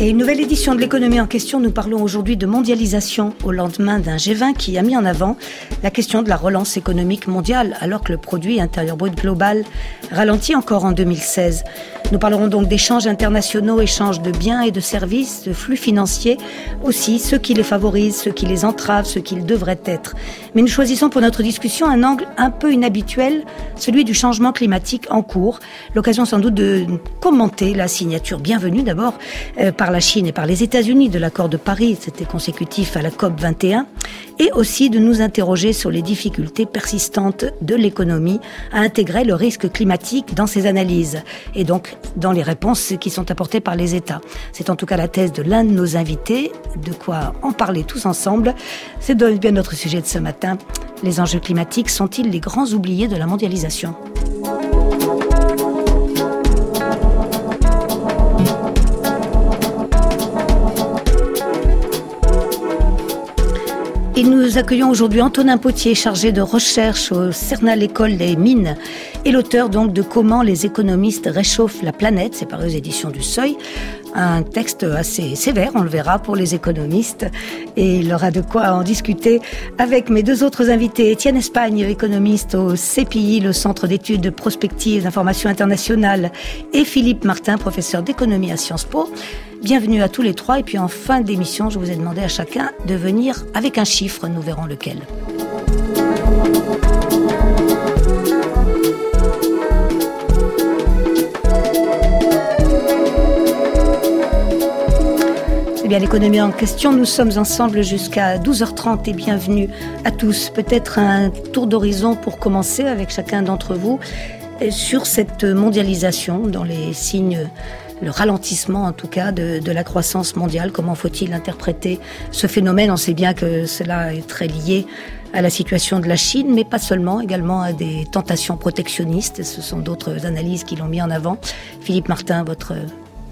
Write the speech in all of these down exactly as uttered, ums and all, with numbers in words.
Et une nouvelle édition de l'économie en question, nous parlons aujourd'hui de mondialisation au lendemain d'un G vingt qui a mis en avant la question de la relance économique mondiale alors que le produit intérieur brut global ralentit encore en deux mille seize. Nous parlerons donc d'échanges internationaux, échanges de biens et de services, de flux financiers, aussi ceux qui les favorisent, ceux qui les entravent, ceux qu'ils devraient être. Mais nous choisissons pour notre discussion un angle un peu inhabituel, celui du changement climatique en cours. L'occasion sans doute de commenter la signature bienvenue d'abord euh, par la Chine et par les États-Unis de l'accord de Paris, c'était consécutif à la C O P vingt et un, et aussi de nous interroger sur les difficultés persistantes de l'économie à intégrer le risque climatique dans ses analyses et donc dans les réponses qui sont apportées par les États. C'est en tout cas la thèse de l'un de nos invités, de quoi en parler tous ensemble. C'est donc bien notre sujet de ce matin. Les enjeux climatiques sont-ils les grands oubliés de la mondialisation ? Et nous accueillons aujourd'hui Antonin Potier, chargé de recherche au CERNAL École des Mines, et l'auteur donc de Comment les économistes réchauffent la planète, c'est paru aux éditions du Seuil. Un texte assez sévère, on le verra, pour les économistes. Et il aura de quoi en discuter avec mes deux autres invités. Étienne Espagne, économiste au C P I, le Centre d'études de prospective d'information internationale, et Philippe Martin, professeur d'économie à Sciences Po. Bienvenue à tous les trois. Et puis en fin d'émission, je vous ai demandé à chacun de venir avec un chiffre. Nous verrons lequel. C'est bien l'économie en question. Nous sommes ensemble jusqu'à douze heures trente et bienvenue à tous. Peut-être un tour d'horizon pour commencer avec chacun d'entre vous sur cette mondialisation dans les signes, le ralentissement en tout cas de, de la croissance mondiale. Comment faut-il interpréter ce phénomène ? On sait bien que cela est très lié à la situation de la Chine, mais pas seulement, également à des tentations protectionnistes. Ce sont d'autres analyses qui l'ont mis en avant. Philippe Martin, votre sentiment ?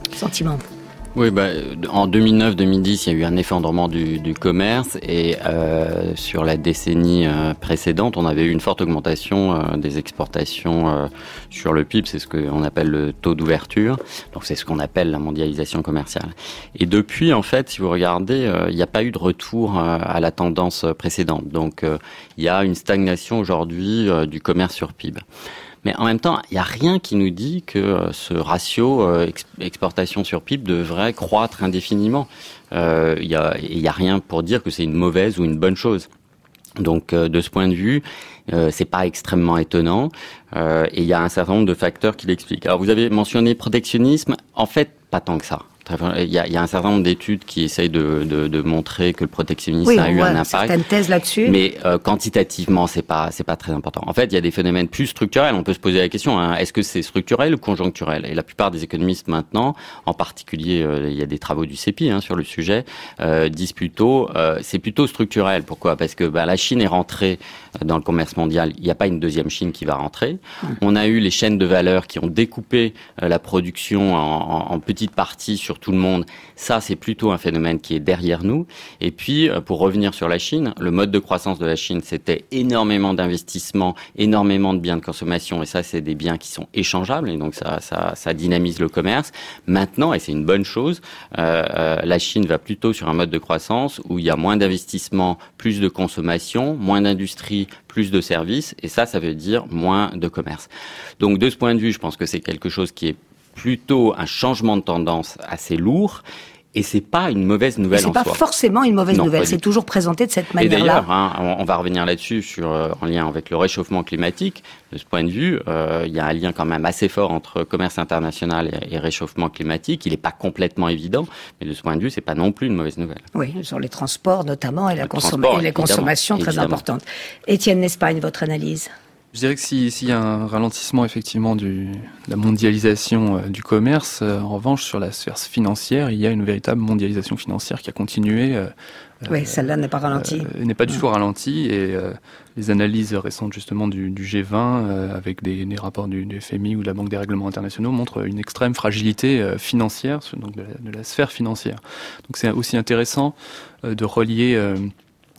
Oui, bah, en deux mille neuf deux mille dix, il y a eu un effondrement du, du commerce et euh, sur la décennie euh, précédente, on avait eu une forte augmentation euh, des exportations euh, sur le P I B, c'est ce qu'on appelle le taux d'ouverture, donc c'est ce qu'on appelle la mondialisation commerciale. Et depuis, en fait, si vous regardez, euh, il n'y a pas eu de retour euh, à la tendance précédente, donc euh, il y a une stagnation aujourd'hui euh, du commerce sur P I B. Mais en même temps, il n'y a rien qui nous dit que euh, ce ratio euh, ex- exportation sur P I B devrait croître indéfiniment. Euh, il n'y a, y a rien pour dire que c'est une mauvaise ou une bonne chose. Donc, euh, de ce point de vue, euh, c'est pas extrêmement étonnant. Euh, et il y a un certain nombre de facteurs qui l'expliquent. Alors, vous avez mentionné protectionnisme. En fait, pas tant que ça. Il y a, il y a un certain nombre d'études qui essayent de, de, de montrer que le protectionnisme oui, a eu un impact. Certaines thèses là-dessus. Mais euh, quantitativement, c'est pas c'est pas très important. En fait, il y a des phénomènes plus structurels. On peut se poser la question hein, est-ce que c'est structurel ou conjoncturel ? Et la plupart des économistes maintenant, en particulier, euh, il y a des travaux du C P I hein, sur le sujet, euh, disent plutôt euh, c'est plutôt structurel. Pourquoi ? Parce que bah, la Chine est rentrée dans le commerce mondial. Il n'y a pas une deuxième Chine qui va rentrer. Mmh. On a eu les chaînes de valeur qui ont découpé euh, la production en, en, en petites parties sur tout le monde. Ça, c'est plutôt un phénomène qui est derrière nous. Et puis, pour revenir sur la Chine, le mode de croissance de la Chine, c'était énormément d'investissements, énormément de biens de consommation. Et ça, c'est des biens qui sont échangeables. Et donc, ça, ça, ça dynamise le commerce. Maintenant, et c'est une bonne chose, euh, euh, la Chine va plutôt sur un mode de croissance où il y a moins d'investissements, plus de consommation, moins d'industrie, plus de services. Et ça, ça veut dire moins de commerce. Donc, de ce point de vue, je pense que c'est quelque chose qui est plutôt un changement de tendance assez lourd, et c'est pas une mauvaise nouvelle en soi. C'est pas forcément une mauvaise non, nouvelle, c'est toujours présenté de cette manière-là. Et d'ailleurs, hein, on, on va revenir là-dessus sur, euh, en lien avec le réchauffement climatique. De ce point de vue, euh, il y a un lien quand même assez fort entre commerce international et, et réchauffement climatique. Il n'est pas complètement évident, mais de ce point de vue, c'est pas non plus une mauvaise nouvelle. Oui, sur les transports notamment et la, consom- et la consommation très évidemment. importante. Étienne Espagne, votre analyse ? Je dirais que s'il si y a un ralentissement effectivement du, de la mondialisation euh, du commerce, euh, en revanche sur la sphère financière, il y a une véritable mondialisation financière qui a continué. Euh, oui, celle-là n'est pas ralentie. Euh, n'est pas du tout ralentie et euh, les analyses récentes justement du, du G vingt euh, avec des, des rapports du, du F M I ou de la Banque des règlements internationaux montrent une extrême fragilité euh, financière, donc de la, de la sphère financière. Donc c'est aussi intéressant euh, de relier euh,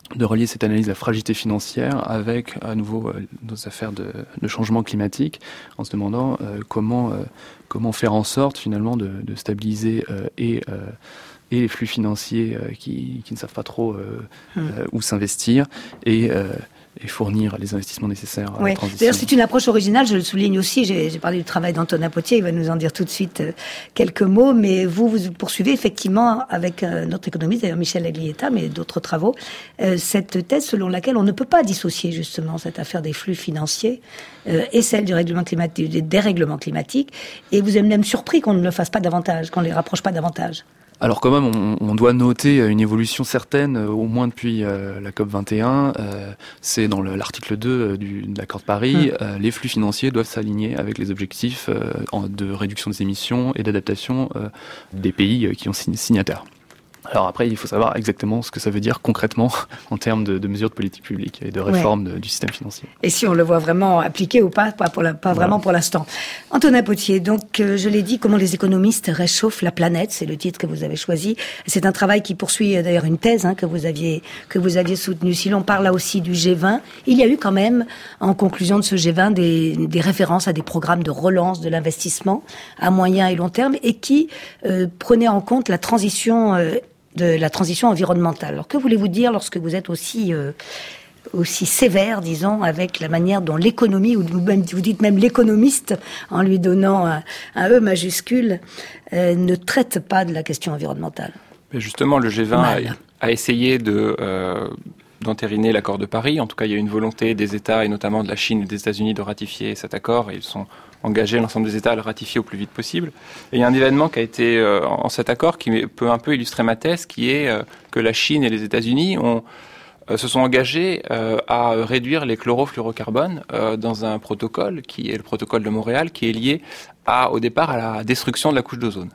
de relier cette analyse de la fragilité financière avec à nouveau euh, nos affaires de, de changement climatique, en se demandant euh, comment euh, comment faire en sorte finalement de, de stabiliser euh, et euh, et les flux financiers euh, qui, qui ne savent pas trop euh, mmh. euh, où s'investir et euh, et fournir les investissements nécessaires à oui. la transition. D'ailleurs, c'est une approche originale, je le souligne aussi. J'ai, j'ai parlé du travail d'Antonin Potier, il va nous en dire tout de suite euh, quelques mots, mais vous, vous poursuivez effectivement avec euh, notre économiste, d'ailleurs Michel Aglietta, mais d'autres travaux, euh, cette thèse selon laquelle on ne peut pas dissocier justement cette affaire des flux financiers euh, et celle du règlement climatique, des dérèglements climatiques, et vous êtes même surpris qu'on ne le fasse pas davantage, qu'on ne les rapproche pas davantage. Alors quand même, on, on doit noter une évolution certaine, euh, au moins depuis euh, la COP vingt et un. Euh, c'est dans le, l'article deux euh, du, de l'accord de Paris. Mmh. Euh, les flux financiers doivent s'aligner avec les objectifs euh, en, de réduction des émissions et d'adaptation euh, des pays euh, qui ont signé, signataires. Alors après, il faut savoir exactement ce que ça veut dire concrètement en termes de, de mesures de politique publique et de réforme ouais. de, du système financier. Et si on le voit vraiment appliqué ou pas, pas, pour la, pas vraiment voilà. pour l'instant. Antonin Potier, donc euh, je l'ai dit, comment les économistes réchauffent la planète, c'est le titre que vous avez choisi. C'est un travail qui poursuit euh, d'ailleurs une thèse hein, que vous aviez que vous aviez soutenue. Si l'on parle là aussi du G vingt, il y a eu quand même, en conclusion de ce G vingt, des, des références à des programmes de relance de l'investissement à moyen et long terme et qui euh, prenaient en compte la transition euh, de la transition environnementale. Alors que voulez-vous dire lorsque vous êtes aussi euh, aussi sévère, disons, avec la manière dont l'économie, ou même vous dites même l'économiste, en lui donnant un, un E majuscule, euh, ne traite pas de la question environnementale? Mais justement, le G vingt a, a essayé de euh, d'entériner l'accord de Paris. En tout cas, il y a une volonté des États, et notamment de la Chine et des États-Unis, de ratifier cet accord. Et ils sont engagés, l'ensemble des États, à le ratifier au plus vite possible. Et il y a un événement qui a été euh, en cet accord qui peut un peu illustrer ma thèse, qui est euh, que la Chine et les États-Unis ont, euh, se sont engagés euh, à réduire les chlorofluorocarbones euh, dans un protocole, qui est le protocole de Montréal, qui est lié à, au départ à la destruction de la couche d'ozone.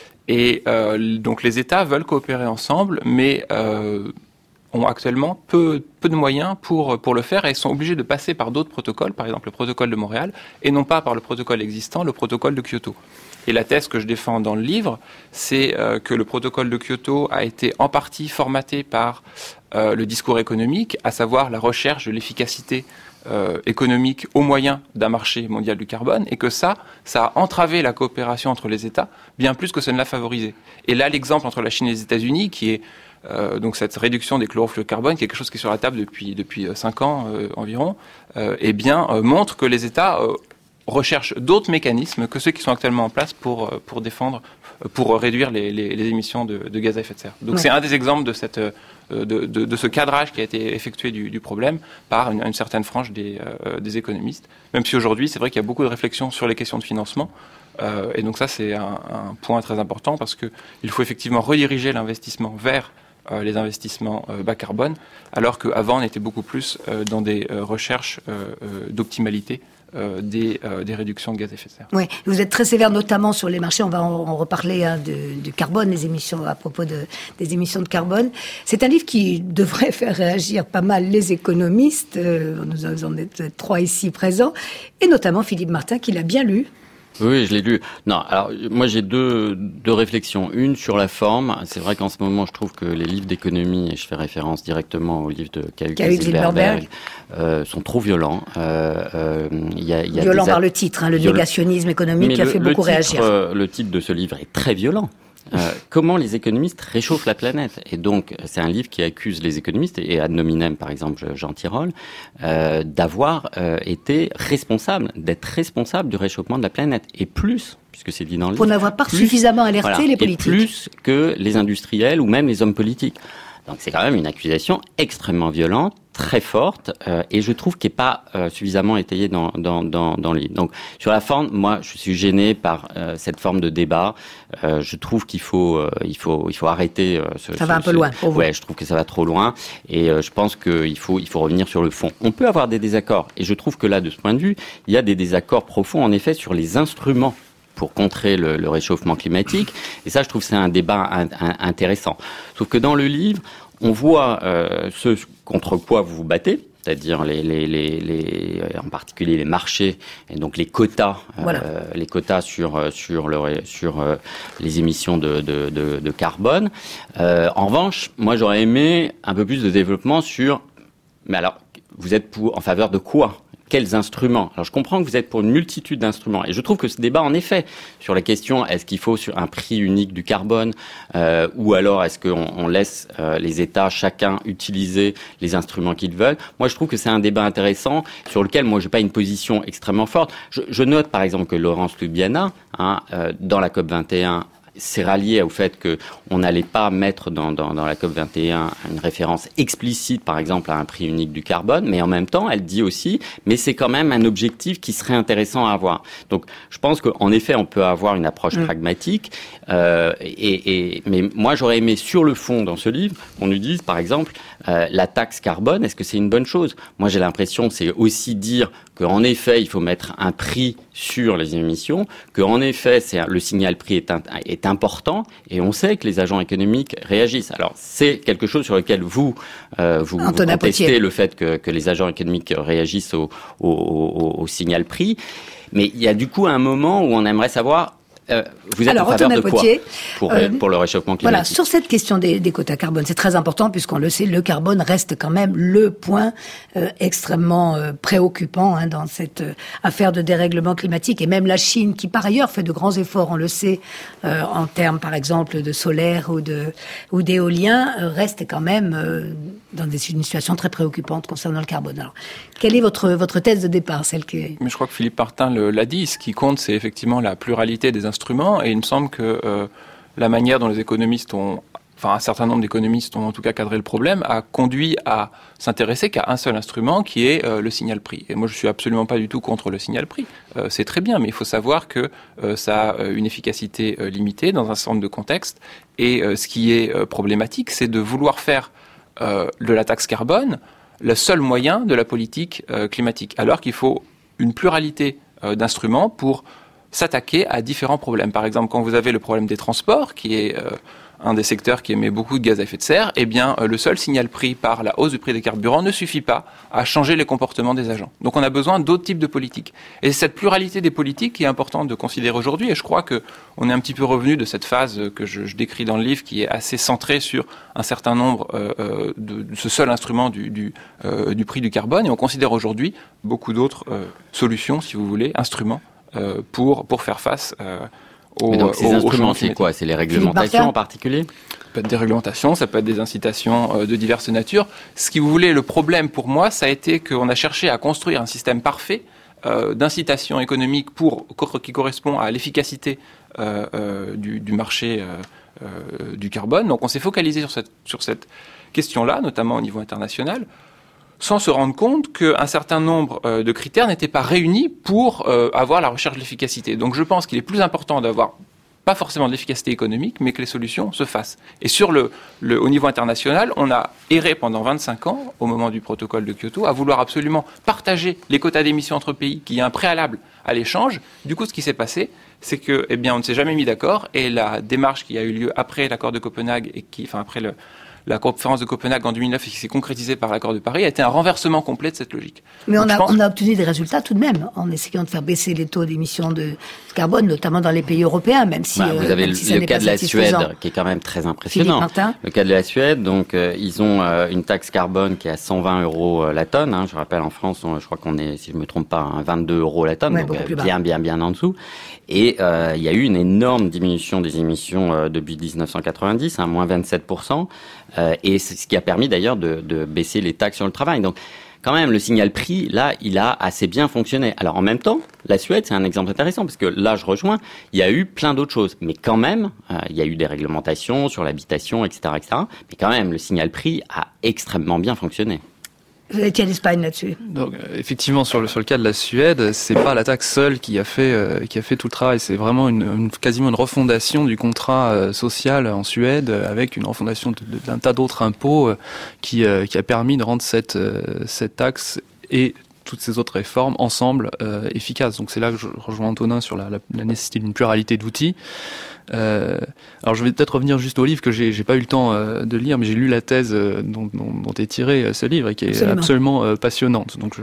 Et euh, donc les États veulent coopérer ensemble, mais euh, ont actuellement peu, peu de moyens pour, pour le faire et sont obligés de passer par d'autres protocoles, par exemple le protocole de Montréal, et non pas par le protocole existant, le protocole de Kyoto. Et la thèse que je défends dans le livre, c'est euh, que le protocole de Kyoto a été en partie formaté par euh, le discours économique, à savoir la recherche de l'efficacité euh, économique au moyen d'un marché mondial du carbone, et que ça, ça a entravé la coopération entre les États bien plus que ça ne l'a favorisé. Et là, l'exemple entre la Chine et les États-Unis, qui est Euh, donc cette réduction des chlorofluorocarbone, qui est quelque chose qui est sur la table depuis depuis cinq ans euh, environ, euh, eh bien euh, montre que les États euh, recherchent d'autres mécanismes que ceux qui sont actuellement en place pour pour défendre, pour réduire les, les, les émissions de, de gaz à effet de serre. Donc ouais. c'est un des exemples de cette de, de, de ce cadrage qui a été effectué du, du problème par une, une certaine frange des euh, des économistes. Même si aujourd'hui c'est vrai qu'il y a beaucoup de réflexions sur les questions de financement. Euh, et donc ça c'est un, un point très important parce que il faut effectivement rediriger l'investissement vers Euh, les investissements euh, bas carbone, alors qu'avant on était beaucoup plus euh, dans des euh, recherches euh, euh, d'optimalité euh, des, euh, des réductions de gaz à effet de serre. Oui, vous êtes très sévère notamment sur les marchés, on va en, en reparler hein, de, du carbone, des émissions, à propos de, des émissions de carbone. C'est un livre qui devrait faire réagir pas mal les économistes, euh, nous en êtes trois ici présents, et notamment Philippe Martin qui l'a bien lu. Oui, je l'ai lu. Non, alors moi j'ai deux deux réflexions. Une sur la forme. C'est vrai qu'en ce moment, je trouve que les livres d'économie, et je fais référence directement au livre de Kahuck-Zilberberg, euh, sont trop violents. Euh, euh, y a, y a violent des... par le titre, hein, le Viol... négationnisme économique qui a le, fait beaucoup le titre, réagir. Euh, le titre de ce livre est très violent. Euh, comment les économistes réchauffent la planète. Et donc, c'est un livre qui accuse les économistes, et ad nominem, par exemple, Jean Tirole, euh, d'avoir euh, été responsables, d'être responsables du réchauffement de la planète. Et plus, puisque c'est dit dans le livre... Pour n'avoir pas plus, suffisamment alerté voilà, les politiques. Et plus que les industriels ou même les hommes politiques. Donc, c'est quand même une accusation extrêmement violente, très forte, euh, et je trouve qu'elle n'est pas euh, suffisamment étayée dans, dans, dans, dans le livre. Donc, sur la forme, moi, je suis gêné par euh, cette forme de débat. Euh, je trouve qu'il faut, euh, il faut, il faut arrêter. Euh, ce, ça ce, va un peu ce... loin pour vous. Ouais, je trouve que ça va trop loin, et euh, je pense qu'il faut, il faut revenir sur le fond. On peut avoir des désaccords, et je trouve que là, de ce point de vue, il y a des désaccords profonds, en effet, sur les instruments pour contrer le, le réchauffement climatique. Et ça, je trouve que c'est un débat un, un, intéressant. Sauf que dans le livre, on voit euh, ce contre quoi vous vous battez, c'est-à-dire les, les, les, les, en particulier les marchés et donc les quotas, voilà. euh, les quotas sur sur le sur euh, les émissions de de, de, de carbone. Euh, en revanche, moi j'aurais aimé un peu plus de développement sur. Mais alors, vous êtes pour en faveur de quoi ? Quels instruments ? Alors, je comprends que vous êtes pour une multitude d'instruments. Et je trouve que ce débat, en effet, sur la question, est-ce qu'il faut sur un prix unique du carbone, euh, ou alors est-ce qu'on on laisse euh, les États, chacun, utiliser les instruments qu'ils veulent ? Moi, je trouve que c'est un débat intéressant sur lequel, moi, je n'ai pas une position extrêmement forte. Je, je note, par exemple, que Laurence Ljubljana, hein, euh, dans la COP vingt et un, s'est rallié au fait qu'on n'allait pas mettre dans, dans, dans la COP vingt et un une référence explicite, par exemple, à un prix unique du carbone, mais en même temps, elle dit aussi, mais c'est quand même un objectif qui serait intéressant à avoir. Donc, je pense qu'en effet, on peut avoir une approche mmh. pragmatique, euh, et, et, mais moi, j'aurais aimé, sur le fond, dans ce livre, qu'on nous dise, par exemple, euh, la taxe carbone, est-ce que c'est une bonne chose ? Moi, j'ai l'impression que c'est aussi dire qu'en effet, il faut mettre un prix sur les émissions, qu'en effet, c'est, le signal prix est, un, est important, et on sait que les agents économiques réagissent. Alors, c'est quelque chose sur lequel vous, euh, vous, vous contestez Potier. Le fait que, que les agents économiques réagissent au, au, au, au signal prix, mais il y a du coup un moment où on aimerait savoir. Euh, vous êtes Alors, en faveur de Potier, quoi pour, euh, pour le réchauffement climatique ? Voilà, sur cette question des, des quotas carbone, c'est très important puisqu'on le sait, le carbone reste quand même le point euh, extrêmement euh, préoccupant hein, dans cette euh, affaire de dérèglement climatique. Et même la Chine, qui par ailleurs fait de grands efforts, on le sait, euh, en termes par exemple de solaire ou de ou d'éolien, euh, reste quand même euh, dans des, une situation très préoccupante concernant le carbone. Alors, quelle est votre votre thèse de départ, celle qui est... Mais je crois que Philippe Martin le, l'a dit. Ce qui compte, c'est effectivement la pluralité des instruments, et il me semble que euh, la manière dont les économistes ont, enfin un certain nombre d'économistes ont en tout cas cadré le problème, a conduit à s'intéresser qu'à un seul instrument qui est euh, le signal prix. Et moi je suis absolument pas du tout contre le signal prix. Euh, c'est très bien, mais il faut savoir que euh, ça a une efficacité euh, limitée dans un certain nombre de contextes. Et euh, ce qui est euh, problématique, c'est de vouloir faire euh, de la taxe carbone le seul moyen de la politique euh, climatique, alors qu'il faut une pluralité euh, d'instruments pour s'attaquer à différents problèmes. Par exemple, quand vous avez le problème des transports, qui est euh, un des secteurs qui émet beaucoup de gaz à effet de serre, eh bien, euh, le seul signal prix par la hausse du prix des carburants ne suffit pas à changer les comportements des agents. Donc, on a besoin d'autres types de politiques. Et c'est cette pluralité des politiques qui est importante de considérer aujourd'hui. Et je crois que on est un petit peu revenu de cette phase que je, je décris dans le livre, qui est assez centrée sur un certain nombre euh, de, de ce seul instrument du, du, euh, du prix du carbone. Et on considère aujourd'hui beaucoup d'autres euh, solutions, si vous voulez, instruments, Euh, pour, pour faire face euh, aux, Mais donc ces aux, instruments, aux c'est quoi ? C'est les réglementations en particulier ? Ça peut être des réglementations, ça peut être des incitations euh, de diverses natures. Ce qui vous voulez, le problème pour moi, ça a été qu'on a cherché à construire un système parfait euh, d'incitation économique pour, qui correspond à l'efficacité euh, euh, du, du marché euh, euh, du carbone. Donc on s'est focalisé sur cette, sur cette question-là, notamment au niveau international, sans se rendre compte qu'un certain nombre euh, de critères n'étaient pas réunis pour euh, avoir la recherche de l'efficacité. Donc je pense qu'il est plus important d'avoir pas forcément de l'efficacité économique, mais que les solutions se fassent. Et sur le, le, au niveau international, on a erré pendant vingt-cinq ans, au moment du protocole de Kyoto, à vouloir absolument partager les quotas d'émissions entre pays, qui est un préalable à l'échange. Du coup, ce qui s'est passé, c'est que, eh bien, on ne s'est jamais mis d'accord, et la démarche qui a eu lieu après l'accord de Copenhague, et qui, enfin, après le, la conférence de Copenhague en deux mille neuf et qui s'est concrétisée par l'accord de Paris, a été un renversement complet de cette logique. Mais Donc, on, a, pense... on a obtenu des résultats tout de même, en essayant de faire baisser les taux d'émissions de carbone, notamment dans les pays européens, même si... Bah, vous avez euh, le, si le cas de la Suède, qui est quand même très impressionnant. Le cas de la Suède, donc euh, ils ont euh, une taxe carbone qui est à cent vingt euros euh, la tonne. Hein, je rappelle, en France, on, je crois qu'on est, si je me trompe pas, à vingt-deux euros la tonne, ouais, donc euh, bien, bien, bien en dessous. Et euh, il y a eu une énorme diminution des émissions euh, depuis dix-neuf cent quatre-vingt-dix, hein, moins vingt-sept pour cent, euh, et c'est ce qui a permis d'ailleurs de, de baisser les taxes sur le travail. Donc, quand même, le signal prix, là, il a assez bien fonctionné. Alors, en même temps, la Suède, c'est un exemple intéressant, parce que là, je rejoins, il y a eu plein d'autres choses. Mais quand même, euh, il y a eu des réglementations sur l'habitation, et cetera, et cetera. Mais quand même, le signal prix a extrêmement bien fonctionné. Vous étiez à l'Espagne là-dessus. Donc, effectivement, sur le sur le cas de la Suède, c'est pas la taxe seule qui a fait euh, qui a fait tout le travail. C'est vraiment une, une quasiment une refondation du contrat euh, social en Suède, avec une refondation de, de, d'un tas d'autres impôts euh, qui euh, qui a permis de rendre cette euh, cette taxe et toutes ces autres réformes ensemble euh, efficaces. Donc c'est là que je rejoins Antonin sur la, la, la nécessité d'une pluralité d'outils. Euh, alors je vais peut-être revenir juste au livre que j'ai, j'ai pas eu le temps euh, de lire, mais j'ai lu la thèse euh, dont, dont, dont est tiré euh, ce livre et qui est absolument, absolument euh, passionnante. Donc je,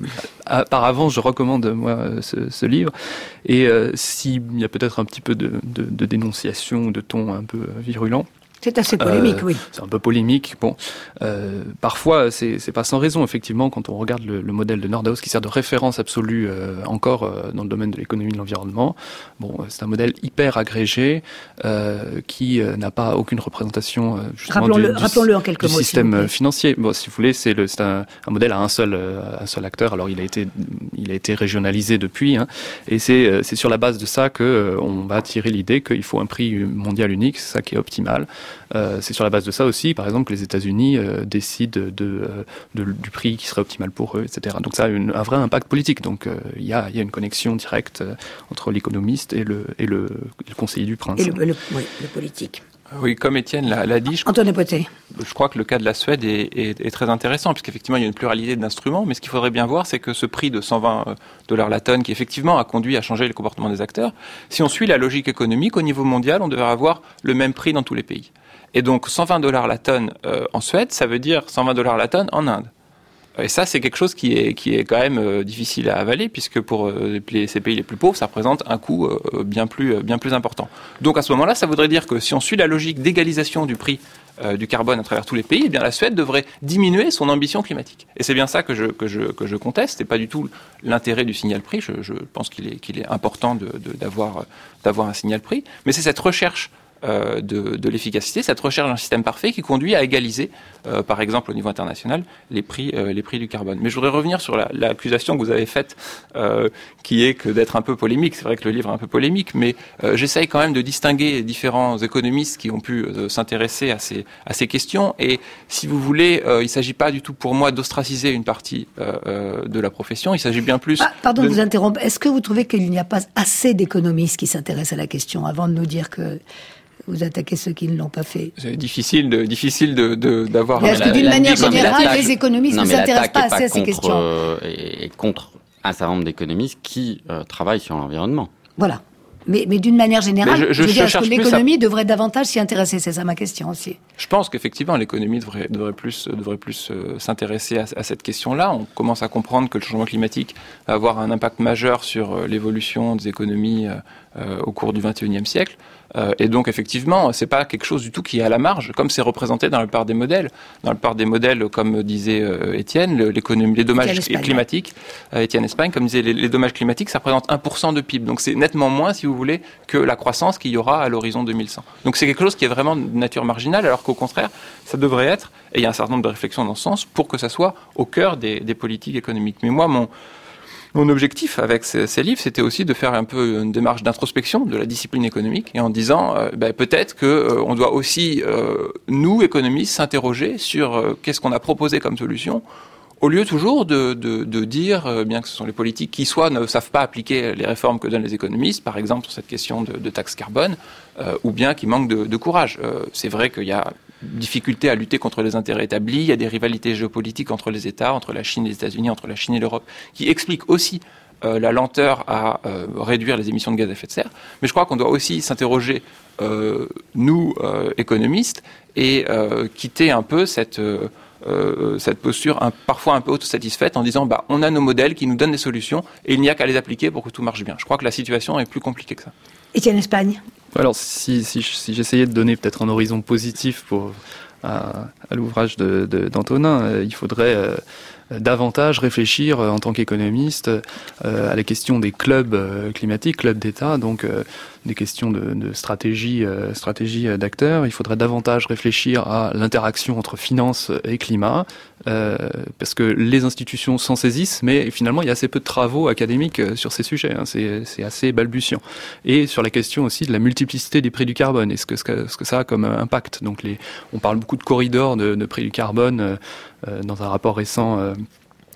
à, par avance, je recommande moi ce, ce livre. Et euh, s'il y a peut-être un petit peu de, de, de dénonciation, de ton un peu virulent. C'est assez polémique, euh, oui. C'est un peu polémique. Bon, euh, parfois, c'est, c'est pas sans raison, effectivement, quand on regarde le, le modèle de Nordhaus, qui sert de référence absolue euh, encore euh, dans le domaine de l'économie de l'environnement. Bon, c'est un modèle hyper agrégé euh, qui euh, n'a pas aucune représentation euh, justement rappelons-le, du, du, rappelons-le en quelques du mots, système financier. Bon, si vous voulez, c'est, le, c'est un, un modèle à un seul, euh, un seul acteur. Alors, il a été, il a été régionalisé depuis, hein, et c'est, c'est sur la base de ça que euh, on va tirer l'idée qu'il faut un prix mondial unique. C'est ça qui est optimal. Euh, c'est sur la base de ça aussi, par exemple, que les États-Unis euh, décident de, de, de, du prix qui serait optimal pour eux, et cetera. Donc ça a une, un vrai impact politique. Donc il euh, y, a, y a une connexion directe euh, entre l'économiste et le, et le, le conseiller du prince. Et le, le, oui, le politique. Oui, comme Étienne l'a, l'a dit, je, Antoine Potet. je crois que le cas de la Suède est, est, est très intéressant, puisqu'effectivement il y a une pluralité d'instruments, mais ce qu'il faudrait bien voir, c'est que ce prix de cent vingt dollars la tonne, qui effectivement a conduit à changer le comportement des acteurs, si on suit la logique économique, au niveau mondial, on devrait avoir le même prix dans tous les pays. Et donc cent vingt dollars la tonne euh, en Suède, ça veut dire cent vingt dollars la tonne en Inde. Et ça, c'est quelque chose qui est, qui est quand même euh, difficile à avaler, puisque pour euh, les, ces pays les plus pauvres, ça représente un coût euh, bien, plus, euh, bien plus important. Donc à ce moment-là, ça voudrait dire que si on suit la logique d'égalisation du prix euh, du carbone à travers tous les pays, eh bien la Suède devrait diminuer son ambition climatique. Et c'est bien ça que je, que je, que je conteste, et pas du tout l'intérêt du signal prix. Je, je pense qu'il est, qu'il est important de, de, d'avoir, d'avoir un signal prix, mais c'est cette recherche Euh, de, de l'efficacité, cette recherche d'un système parfait qui conduit à égaliser, euh, par exemple au niveau international, les prix, euh, les prix du carbone. Mais je voudrais revenir sur la, l'accusation que vous avez faite, euh, qui est que d'être un peu polémique. C'est vrai que le livre est un peu polémique, mais euh, j'essaye quand même de distinguer différents économistes qui ont pu euh, s'intéresser à ces, à ces questions. Et si vous voulez, euh, il ne s'agit pas du tout pour moi d'ostraciser une partie euh, de la profession. Il s'agit bien plus... Ah, pardon de vous interrompre. Est-ce que vous trouvez qu'il n'y a pas assez d'économistes qui s'intéressent à la question avant de nous dire que vous attaquez ceux qui ne l'ont pas fait? C'est difficile de, difficile de, de, d'avoir... Est-ce que d'une manière générale, les économistes ne s'intéressent pas assez à ces questions euh, et, et contre un certain nombre d'économistes qui euh, travaillent sur l'environnement. Voilà. Mais, mais d'une manière générale, je, je, je veux dire, est-ce que l'économie à... devrait davantage s'y intéresser? C'est ça ma question aussi. Je pense qu'effectivement, l'économie devrait, devrait plus, devrait plus euh, s'intéresser à, à cette question-là. On commence à comprendre que le changement climatique va avoir un impact majeur sur euh, l'évolution des économies euh, au cours du vingt et unième siècle. Euh, et donc, effectivement, c'est pas quelque chose du tout qui est à la marge, comme c'est représenté dans la plupart des modèles. Dans la plupart des modèles, comme disait euh, Étienne, le, l'économie, les dommages Étienne climatiques, euh, Étienne Espagne, comme disait, les, les dommages climatiques, ça représente un pour cent de P I B. Donc, c'est nettement moins, si vous voulez, que la croissance qu'il y aura à l'horizon deux mille cent. Donc, c'est quelque chose qui est vraiment de nature marginale, alors qu'au contraire, ça devrait être, et il y a un certain nombre de réflexions dans ce sens, pour que ça soit au cœur des, des politiques économiques. Mais moi, mon... Mon objectif avec ces, ces livres, c'était aussi de faire un peu une démarche d'introspection de la discipline économique, et en disant euh, ben, peut-être que euh, on doit aussi, euh, nous, économistes, s'interroger sur euh, qu'est-ce qu'on a proposé comme solution, au lieu toujours de, de, de dire, euh, bien que ce sont les politiques qui soit ne savent pas appliquer les réformes que donnent les économistes, par exemple sur cette question de, de taxe carbone, euh, ou bien qui manquent de, de courage. Euh, c'est vrai qu'il y a difficulté à lutter contre les intérêts établis, il y a des rivalités géopolitiques entre les États, entre la Chine et les États-Unis, entre la Chine et l'Europe, qui expliquent aussi euh, la lenteur à euh, réduire les émissions de gaz à effet de serre. Mais je crois qu'on doit aussi s'interroger, euh, nous, euh, économistes, et euh, quitter un peu cette... Euh, Euh, cette posture un, parfois un peu autosatisfaite en disant bah, on a nos modèles qui nous donnent des solutions et il n'y a qu'à les appliquer pour que tout marche bien. Je crois que la situation est plus compliquée que ça. Étienne Espagne. Alors si, si, si j'essayais de donner peut-être un horizon positif pour, à, à l'ouvrage de, de, d'Antonin, euh, il faudrait euh, davantage réfléchir euh, en tant qu'économiste euh, à la question des clubs euh, climatiques, clubs d'État, donc euh, des questions de, de stratégie, euh, stratégie d'acteurs. Il faudrait davantage réfléchir à l'interaction entre finance et climat, euh, parce que les institutions s'en saisissent, mais finalement il y a assez peu de travaux académiques sur ces sujets. Hein. C'est, c'est assez balbutiant. Et sur la question aussi de la multiplicité des prix du carbone, et ce que, ce que ça a comme impact. Donc les, on parle beaucoup de corridors de, de prix du carbone euh, dans un rapport récent. Euh,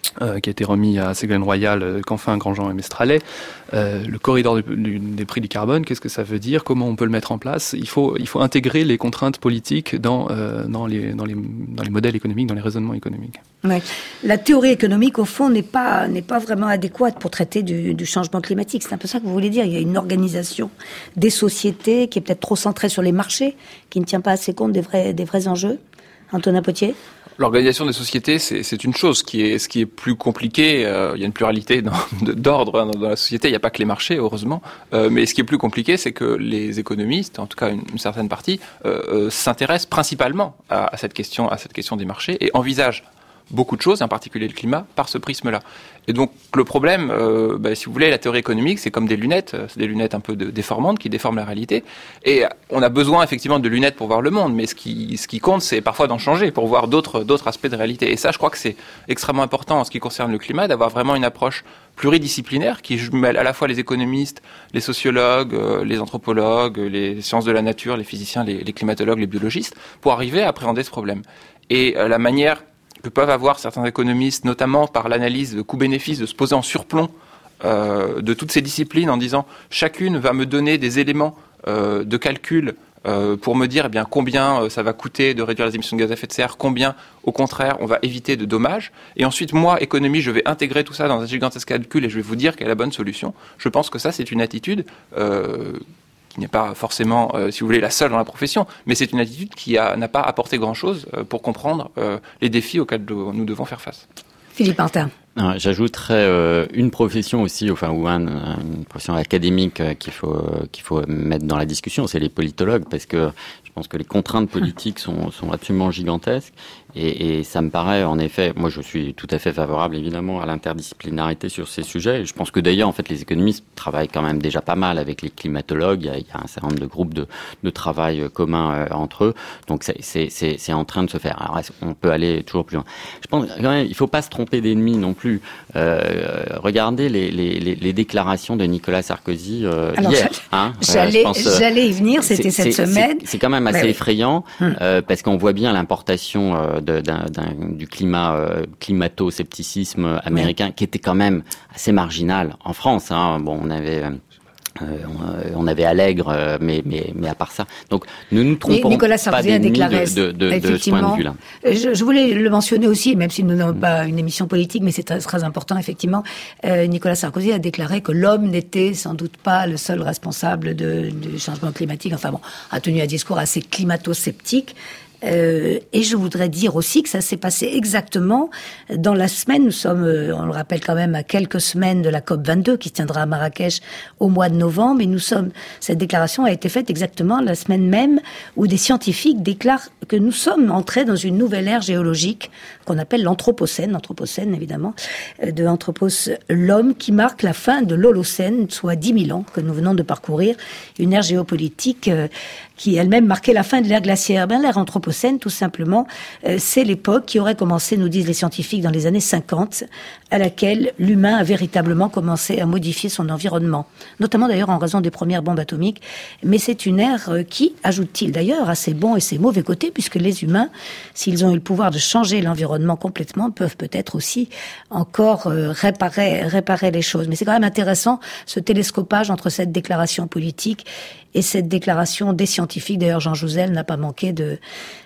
Euh, qui a été remis à Ségolène Royal, euh, Canfin, Grandjean et Mestralet. Euh, le corridor du, du, des prix du carbone, qu'est-ce que ça veut dire? Comment on peut le mettre en place? Il faut, il faut intégrer les contraintes politiques dans, euh, dans, les, dans, les, dans les modèles économiques, dans les raisonnements économiques. Ouais. La théorie économique, au fond, n'est pas, n'est pas vraiment adéquate pour traiter du, du changement climatique. C'est un peu ça que vous voulez dire. Il y a une organisation des sociétés qui est peut-être trop centrée sur les marchés, qui ne tient pas assez compte des vrais, des vrais enjeux. Antonin Potier? L'organisation des sociétés, c'est, c'est une chose. Ce qui est, ce qui est plus compliqué, euh, il y a une pluralité dans, d'ordre hein, dans la société. Il n'y a pas que les marchés, heureusement. Euh, mais ce qui est plus compliqué, c'est que les économistes, en tout cas une, une certaine partie, euh, euh, s'intéressent principalement à, à cette question, à cette question des marchés et envisagent beaucoup de choses, en particulier le climat, par ce prisme-là. Et donc le problème, euh, bah, si vous voulez, la théorie économique, c'est comme des lunettes, c'est des lunettes un peu de, déformantes qui déforment la réalité. Et on a besoin effectivement de lunettes pour voir le monde, mais ce qui, ce qui compte, c'est parfois d'en changer pour voir d'autres, d'autres aspects de réalité. Et ça, je crois que c'est extrêmement important en ce qui concerne le climat, d'avoir vraiment une approche pluridisciplinaire qui mêle à la fois les économistes, les sociologues, euh, les anthropologues, les sciences de la nature, les physiciens, les, les climatologues, les biologistes, pour arriver à appréhender ce problème. Et euh, la manière que peuvent avoir certains économistes, notamment par l'analyse de coût-bénéfice, de se poser en surplomb euh, de toutes ces disciplines en disant chacune va me donner des éléments euh, de calcul euh, pour me dire eh bien, combien euh, ça va coûter de réduire les émissions de gaz à effet de serre, combien, au contraire, on va éviter de dommages. Et ensuite, moi, économie, je vais intégrer tout ça dans un gigantesque calcul et je vais vous dire quelle est la bonne solution. Je pense que ça, c'est une attitude euh, qui n'est pas forcément, euh, si vous voulez, la seule dans la profession, mais c'est une attitude qui a, n'a pas apporté grand-chose euh, pour comprendre euh, les défis auxquels de, nous devons faire face. Philippe Martin. Non, j'ajouterais euh, une profession aussi, enfin ou un, une profession académique euh, qu'il faut euh, qu'il faut mettre dans la discussion, c'est les politologues, parce que je pense que les contraintes politiques sont sont absolument gigantesques et, et ça me paraît en effet, moi je suis tout à fait favorable évidemment à l'interdisciplinarité sur ces sujets. Et je pense que d'ailleurs en fait les économistes travaillent quand même déjà pas mal avec les climatologues. Il y a, il y a un certain nombre de groupes de de travail communs euh, entre eux, donc c'est c'est c'est c'est en train de se faire. Alors on peut aller toujours plus loin. Je pense quand même il faut pas se tromper d'ennemis non plus. Plus. Euh, regardez les, les, les, les déclarations de Nicolas Sarkozy euh, Alors, hier. Hein, j'allais, euh, pense, j'allais y venir, c'était c'est, cette semaine. C'est, c'est quand même assez ouais, effrayant oui. euh, parce qu'on voit bien l'importation euh, de, d'un, d'un, du climat, euh, climato-scepticisme américain oui. qui était quand même assez marginal en France. Hein. Bon, on avait... Euh, Euh, on avait Allègre, euh, mais, mais, mais à part ça. Donc, ne nous trompons Nicolas Sarkozy pas a déclaré, de, de, de, de ce point de vue-là. Je, je voulais le mentionner aussi, même si nous n'avons pas une émission politique, mais c'est très, très important, effectivement. Euh, Nicolas Sarkozy a déclaré que l'homme n'était sans doute pas le seul responsable de, du changement climatique. Enfin bon, a tenu un discours assez climato-sceptique. Euh, et je voudrais dire aussi que ça s'est passé exactement dans la semaine, nous sommes, euh, on le rappelle quand même, à quelques semaines de la COP vingt-deux qui se tiendra à Marrakech au mois de novembre, et nous sommes, cette déclaration a été faite exactement la semaine même où des scientifiques déclarent que nous sommes entrés dans une nouvelle ère géologique qu'on appelle l'Anthropocène, l'Anthropocène évidemment, de Anthropos, l'homme, qui marque la fin de l'Holocène, soit dix mille ans que nous venons de parcourir, une ère géopolitique euh, qui elle-même marquait la fin de l'ère glaciaire. Ben, l'ère Anthropocène, tout simplement, euh, c'est l'époque qui aurait commencé, nous disent les scientifiques, dans les années cinquante, à laquelle l'humain a véritablement commencé à modifier son environnement, notamment d'ailleurs en raison des premières bombes atomiques. Mais c'est une ère euh, qui, ajoute-t-il d'ailleurs, a ses bons et ses mauvais côtés, puisque les humains, s'ils ont eu le pouvoir de changer l'environnement complètement, peuvent peut-être aussi encore euh, réparer, réparer les choses. Mais c'est quand même intéressant, ce télescopage entre cette déclaration politique et cette déclaration des scientifiques. D'ailleurs, Jean Jouzel n'a pas manqué de,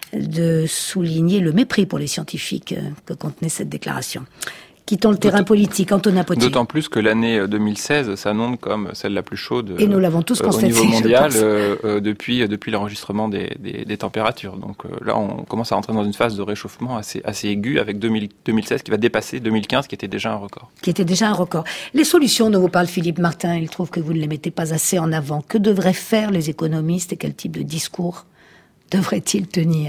de souligner le mépris pour les scientifiques que contenait cette déclaration. Quittons le terrain politique. Antonin Potier. D'autant plus que l'année deux mille seize s'annonce comme celle la plus chaude et nous l'avons tous euh, constaté, au niveau mondial euh, euh, depuis, depuis l'enregistrement des, des, des températures. Donc euh, là, on commence à rentrer dans une phase de réchauffement assez, assez aiguë avec deux mille, deux mille seize qui va dépasser deux mille quinze qui était déjà un record. Qui était déjà un record. Les solutions dont vous parle Philippe Martin, il trouve que vous ne les mettez pas assez en avant. Que devraient faire les économistes et quel type de discours devraient-ils tenir ?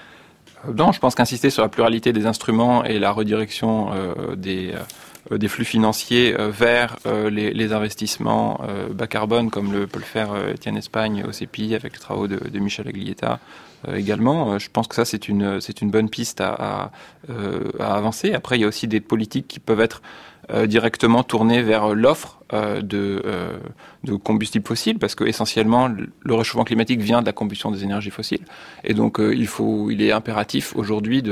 Non, je pense qu'insister sur la pluralité des instruments et la redirection euh, des, euh, des flux financiers euh, vers euh, les, les investissements euh, bas carbone, comme le, peut le faire euh, Étienne Espagne au C P I avec les travaux de, de Michel Aglietta euh, également. Euh, je pense que ça, c'est une, c'est une bonne piste à, à, euh, à avancer. Après, il y a aussi des politiques qui peuvent être euh, directement tournées vers l'offre euh, de, euh, de combustibles fossiles, parce que essentiellement le réchauffement climatique vient de la combustion des énergies fossiles, et donc euh, il faut, il est impératif aujourd'hui de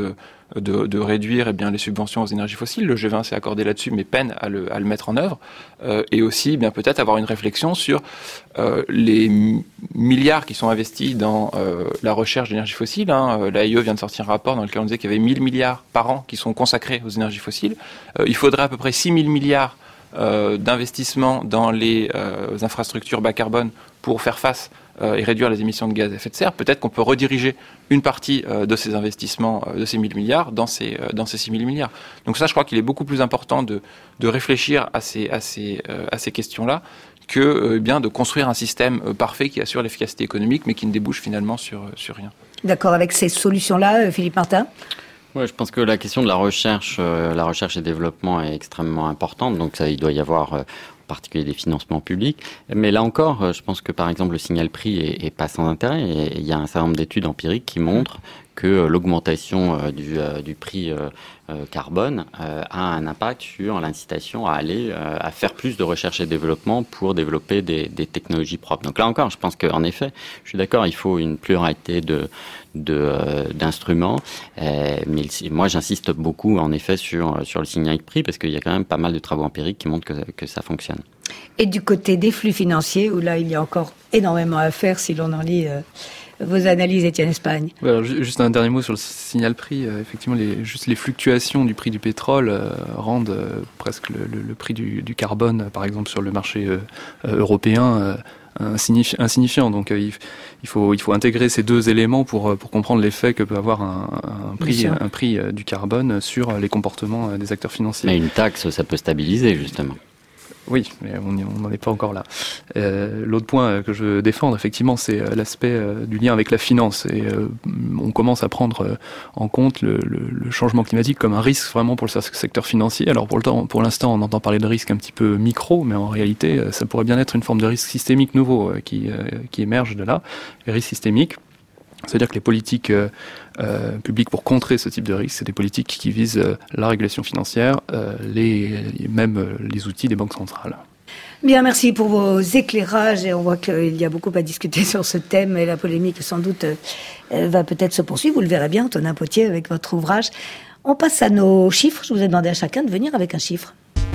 de, de réduire eh bien, les subventions aux énergies fossiles. Le G vingt s'est accordé là-dessus, mais peine à le, à le mettre en œuvre. Euh, et aussi, eh bien, peut-être avoir une réflexion sur euh, les milliards qui sont investis dans euh, la recherche d'énergie fossile. Hein. L'A I E vient de sortir un rapport dans lequel on disait qu'il y avait mille milliards par an qui sont consacrés aux énergies fossiles. Euh, il faudrait à peu près six mille milliards euh, d'investissements dans les euh, infrastructures bas carbone pour faire face euh, et réduire les émissions de gaz à effet de serre. Peut-être qu'on peut rediriger une partie euh, de ces investissements, euh, de ces mille milliards, dans ces, euh, dans ces six mille milliards. Donc ça, je crois qu'il est beaucoup plus important de, de réfléchir à ces, à ces, euh, à ces questions-là que euh, bien de construire un système euh, parfait qui assure l'efficacité économique, mais qui ne débouche finalement sur, euh, sur rien. D'accord, avec ces solutions-là, Philippe Martin ? Ouais, je pense que la question de la recherche, euh, la recherche et développement est extrêmement importante. Donc ça, il doit y avoir euh, en particulier des financements publics. Mais là encore, euh, je pense que par exemple le signal prix est, est pas sans intérêt. Et il y a un certain nombre d'études empiriques qui montrent que euh, l'augmentation euh, du, euh, du prix euh, euh, carbone euh, a un impact sur l'incitation à aller euh, à faire plus de recherche et développement pour développer des, des technologies propres. Donc là encore, je pense qu'en effet, je suis d'accord, il faut une pluralité de de euh, d'instruments, euh, mais moi j'insiste beaucoup en effet sur sur le signal prix parce qu'il y a quand même pas mal de travaux empiriques qui montrent que que ça fonctionne. Et du côté des flux financiers, où là il y a encore énormément à faire si l'on en lit euh, vos analyses, Étienne Espagne. Ouais, alors, juste un dernier mot sur le signal prix. Euh, effectivement, les, juste les fluctuations du prix du pétrole euh, rendent euh, presque le, le, le prix du, du carbone, par exemple sur le marché euh, euh, européen, euh, insignifi- insignifiant. Donc euh, il, il faut il faut intégrer ces deux éléments pour pour comprendre l'effet que peut avoir un, un prix un prix euh, du carbone sur les comportements euh, des acteurs financiers. Mais une taxe, ça peut stabiliser justement. Oui, mais on n'en est pas encore là. Euh, l'autre point que je veux défendre, effectivement, c'est l'aspect euh, du lien avec la finance. Et euh, on commence à prendre euh, en compte le, le, le changement climatique comme un risque vraiment pour le secteur financier. Alors pour le temps, pour l'instant, on entend parler de risque un petit peu micro, mais en réalité, ça pourrait bien être une forme de risque systémique nouveau euh, qui, euh, qui émerge de là. Les risques systémiques, c'est-à-dire que les politiques euh, euh, publiques pour contrer ce type de risque, c'est des politiques qui visent euh, la régulation financière, euh, les, même euh, les outils des banques centrales. Bien, merci pour vos éclairages et on voit qu'il y a beaucoup à discuter sur ce thème et la polémique sans doute euh, va peut-être se poursuivre. Vous le verrez bien, Antonin Potier, avec votre ouvrage. On passe à nos chiffres. Je vous ai demandé à chacun de venir avec un chiffre.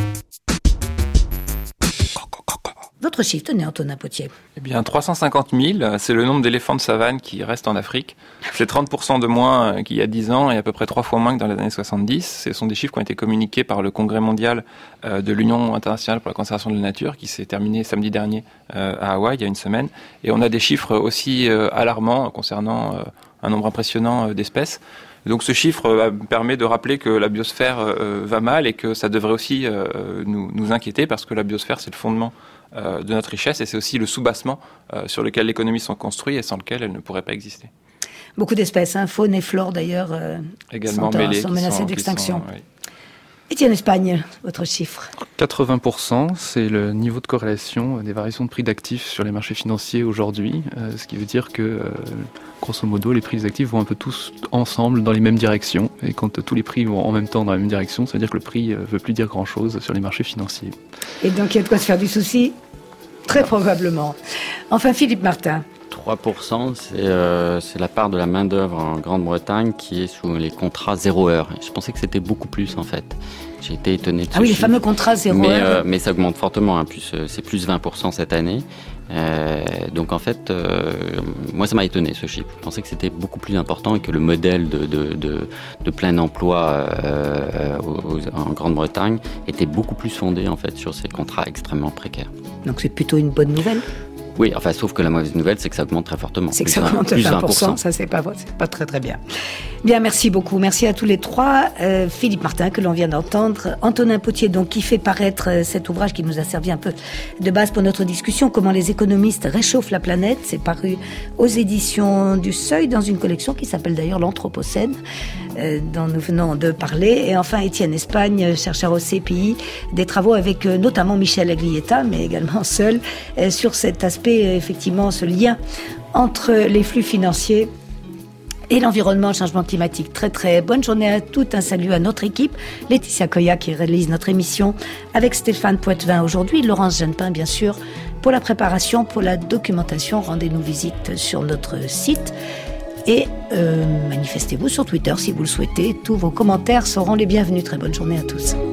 Votre chiffre, tenez, Antonin Potier. Eh bien, trois cent cinquante mille, c'est le nombre d'éléphants de savane qui restent en Afrique. C'est trente pour cent de moins qu'il y a dix ans et à peu près trois fois moins que dans les années soixante-dix. Ce sont des chiffres qui ont été communiqués par le Congrès mondial de l'Union internationale pour la conservation de la nature qui s'est terminé samedi dernier à Hawaï, il y a une semaine. Et on a des chiffres aussi alarmants concernant un nombre impressionnant d'espèces. Donc ce chiffre permet de rappeler que la biosphère va mal et que ça devrait aussi nous, nous inquiéter parce que la biosphère, c'est le fondement de notre richesse et c'est aussi le soubassement euh, sur lequel l'économie sont construites et sans lequel elle ne pourrait pas exister. Beaucoup d'espèces, hein, faune et flore d'ailleurs, euh, également sont, mêlées, sont menacées sont, d'extinction. Sont, oui. Étienne Espagne, votre chiffre. quatre-vingts pour cent, c'est le niveau de corrélation des variations de prix d'actifs sur les marchés financiers aujourd'hui, euh, ce qui veut dire que, euh, grosso modo, les prix des actifs vont un peu tous ensemble dans les mêmes directions. Et quand tous les prix vont en même temps dans la même direction, ça veut dire que le prix ne veut plus dire grand-chose sur les marchés financiers. Et donc il y a de quoi se faire du souci ? Très probablement. Enfin, Philippe Martin. trois pour cent, c'est, euh, c'est la part de la main-d'œuvre en Grande-Bretagne qui est sous les contrats zéro heure. Je pensais que c'était beaucoup plus, en fait. J'ai été étonné de ce Ah oui, chiffre. les fameux contrats zéro mais, heure. Euh, mais ça augmente fortement, hein, plus, c'est plus vingt pour cent cette année. Euh, donc en fait, euh, moi ça m'a étonné ce chiffre. Je pensais que c'était beaucoup plus important et que le modèle de, de, de, de plein emploi euh, aux, en Grande-Bretagne était beaucoup plus fondé en fait sur ces contrats extrêmement précaires. Donc c'est plutôt une bonne nouvelle. Oui, enfin, sauf que la mauvaise nouvelle, c'est que ça augmente très fortement. C'est que ça augmente de vingt pour cent, ça c'est pas, c'est pas très très bien. Bien, merci beaucoup. Merci à tous les trois. Euh, Philippe Martin, que l'on vient d'entendre. Antonin Potier, donc, qui fait paraître euh, cet ouvrage qui nous a servi un peu de base pour notre discussion, Comment les économistes réchauffent la planète. C'est paru aux éditions du Seuil dans une collection qui s'appelle d'ailleurs l'Anthropocène, euh, dont nous venons de parler. Et enfin, Étienne Espagne, chercheur au C P I, des travaux avec euh, notamment Michel Aglietta, mais également seul, euh, sur cet aspect, euh, effectivement, ce lien entre les flux financiers et l'environnement, le changement climatique. Très très bonne journée à toutes. Un salut à notre équipe, Laetitia Koya qui réalise notre émission avec Stéphane Poitvin aujourd'hui, Laurence Jeannepin bien sûr pour la préparation, pour la documentation. Rendez-nous visite sur notre site Et euh, manifestez-vous sur Twitter si vous le souhaitez. Tous vos commentaires seront les bienvenus. Très bonne journée à tous.